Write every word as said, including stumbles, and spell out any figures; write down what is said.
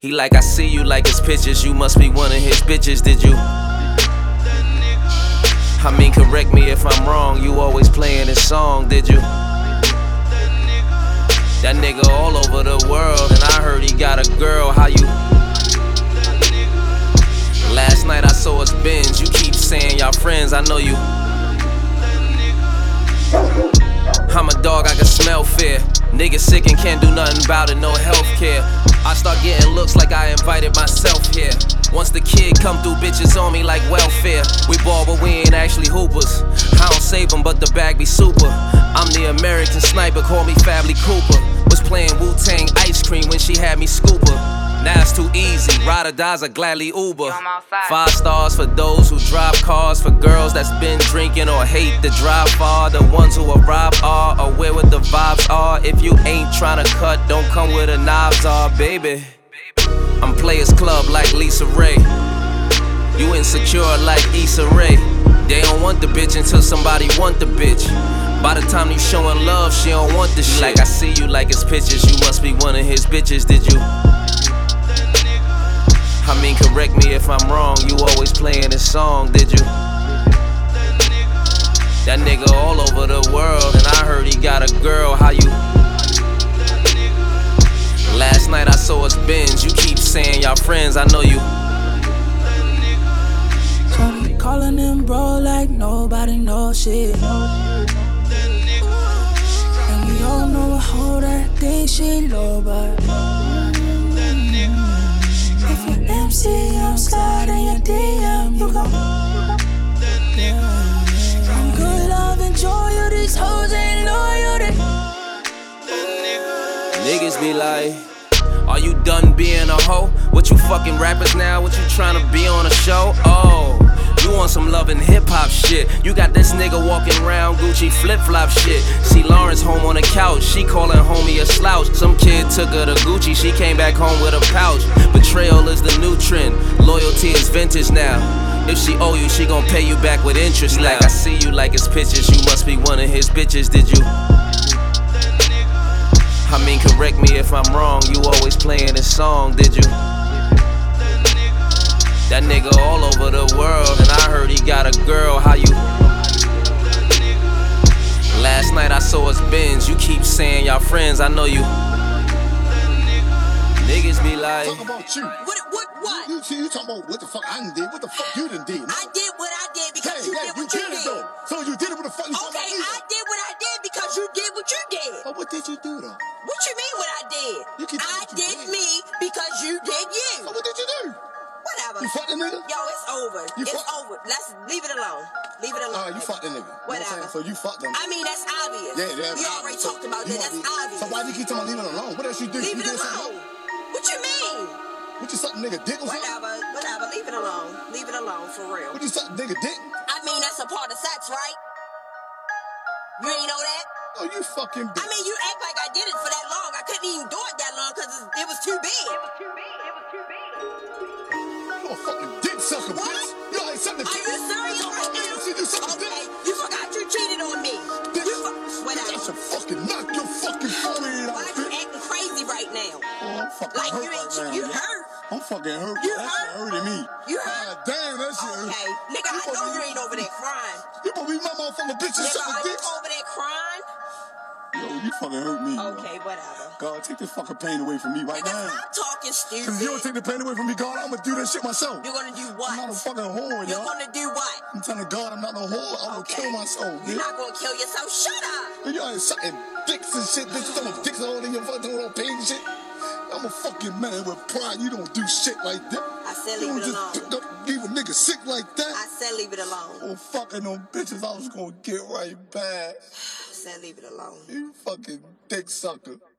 He like, I see you like his pictures. You must be one of his bitches, did you? I mean, correct me if I'm wrong. You always playing his song, did you? That nigga all over the world, and I heard he got a girl. How you? Last night I saw us binge. You keep saying y'all friends, I know you. I'm a dog, I can smell fear. Niggas sick and can't do nothing about it, no health care. I start getting looks like I invited myself here. Once the kid come through, bitches on me like welfare. We ball but we ain't actually hoopers. I don't save them but the bag be super. I'm the American sniper, call me Fably Cooper. Was playing Wu-Tang ice cream when she had me scooper. Now it's too easy, ride or dies I gladly Uber. Five stars for those who drive cars. For girls that's been drinking or hate to drive far. The ones who arrive are aware what the vibes are. If you ain't tryna cut, don't come where the knives are, baby. I'm Players Club like Lisa Ray. You insecure like Issa Rae. They don't want the bitch until somebody want the bitch. By the time you showing love, she don't want the shit. Like, I see you like his pictures. You must be one of his bitches, did you? I mean, correct me if I'm wrong. You always playing his song, did you? That nigga all over the world, and I heard he got a girl. How you? Last night I saw us binge. You keep saying y'all friends, I know you. Shorty calling him bro like nobody knows shit. And we all know a hoe that thinks she low, but if you're M C, I'm sliding your D M, you gon' I'm good, love, enjoy you, these hoes ain't loyal to. Niggas be like, are you done being a hoe? What you fucking rappers now? What you tryna be on a show? Oh, you want some love and hip-hop shit. You got this nigga walking around Gucci flip-flop shit. See Lawrence home on the couch, she calling homie a slouch. Some kid took her to Gucci, she came back home with a pouch. Betrayal is the new trend, loyalty is vintage now. If she owe you, she gon' pay you back with interest now. Like, I see you like his pictures, you must be one of his bitches, did you? I mean, correct me if I'm wrong, you always playing his song, did you? That nigga all over the world, and I heard he got a girl. How you? Last night I saw us binge. You keep saying y'all friends, I know you. Niggas be like, talk about you. What, what, what? You, you, you talking about what the fuck I done did? What the fuck you done did? I did what I did because hey, you hey, did what you you did. did. Though. So you did it, what the fuck you talking Okay, about? I did what I did because you did what you did. But what did you do though? What you mean what I did? You keep I you did, did me because you did you. So what did you do? Whatever. You fucked the nigga? Yo, it's over. You it's fuck- over. Let's leave it alone. Leave it alone. Alright, you fucked the nigga. Whatever. You know so you fucked him. I mean, that's obvious. Yeah, yeah. We already so, talked about you that. That's be, obvious. So why do you keep telling me leave it alone? What else you do? Leave you it did alone. What you mean? What you suck nigga dick or something? Whatever, whatever. Leave it alone. Leave it alone for real. What you suck nigga dick? I mean, that's a part of sex, right? You ain't know that? Oh, you fucking bitch. I mean, you act like I did it for that long. I couldn't even do it that long because it was too big. It was too big. It was too big. You a fucking dick sucker, What? bitch. You ain't sucking Are dick. you serious right now? You see, you sucking Okay, dick. you forgot you cheated on me. Bitch, You fu- Whatever. I should fucking knock your fucking forehead out, Why are you bitch. acting crazy right now? Oh, I'm fucking Like hurt you ain't right now, you yo. hurt. I'm fucking hurt. You that hurt? shit hurting me. You hurt? God damn, that shit hurt. Okay, nigga, I know you ain't over there crying. You gonna be my motherfucking bitch and Nigga, sucking are you dicks? over there crying? Yo, you fucking hurt me, Okay, yo. whatever. God, take this fucking pain away from me right Nigga, now. stop talking stupid. Cause if you don't take the pain away from me, God, I'm gonna do that shit myself. You're gonna do what? I'm not a fucking whore, You're yo. gonna do what? I'm telling God I'm not no whore. I'm Okay. gonna kill myself, You're bitch. not gonna kill yourself. Shut up. And you ain't sucking dicks and shit, bitch. You talking dicks all in your fucking all pain and shit. I'm a fucking man with pride. You don't do shit like that. I said You leave don't it alone. just don't leave a nigga sick like that. I said leave it alone. Oh, fucking them bitches, I was gonna get right back. I said leave it alone. You fucking dick sucker.